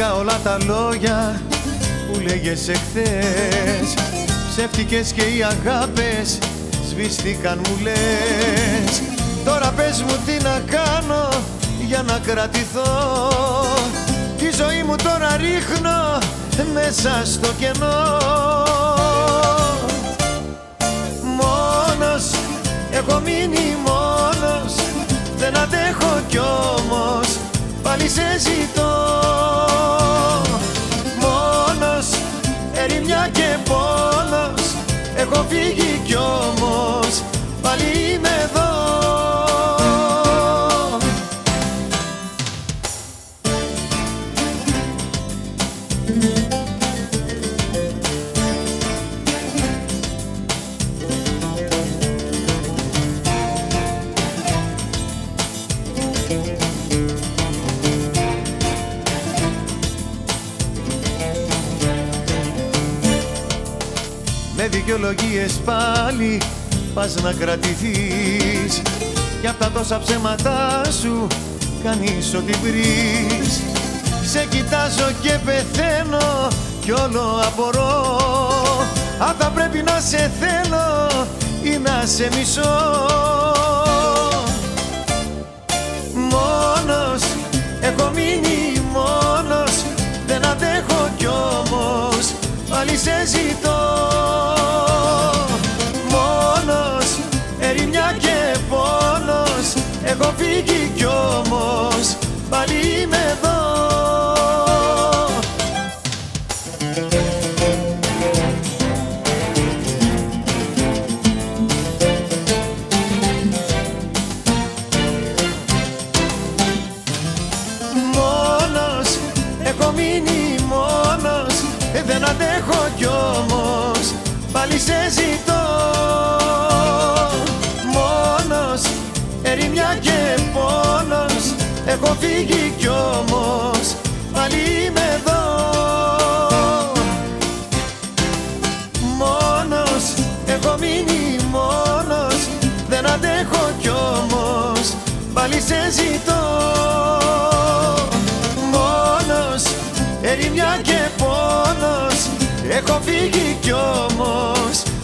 ψεύτικα όλα τα λόγια που λέγες εχθές. Ψεύτικες και οι αγάπες σβήστηκαν μου λες. Τώρα πες μου τι να κάνω για να κρατηθώ. Τη ζωή μου τώρα ρίχνω μέσα στο κενό. Μόνος, έχω μείνει μόνος. Δεν αντέχω κι όμως πάλι σε ζητώ. Μόνος, ερημιά και πόνος. Έχω φύγει κι όμως πάλι είμαι εδώ. Με δικαιολογίες πάλι πας να κρατηθείς. Κι απ' τα τόσα ψέματά σου κάνεις ό,τι βρεις. Σε κοιτάζω και πεθαίνω κι όλο απορώ. Αν θα πρέπει να σε θέλω ή να σε μισώ. Μόνος, έχω μείνει μόνος. Δεν αντέχω κι όμως πάλι σε ζητώ. Μόνος, ερημιά και πόνος. Έχω φύγει κι όμως πάλι είμαι εδώ. Μόνος, έχω μείνει μόνος. Δεν αντέχω κι όμως πάλι σε ζητώ. Μόνος, ερημιά και πόνος. Έχω φύγει κι όμως πάλι είμαι εδώ. Μόνος, έχω μείνει μόνος. Δεν αντέχω κι όμως πάλι σε ζητώ. Μόνος, ερημιά και πόνος. Έχω φύγει κι όμως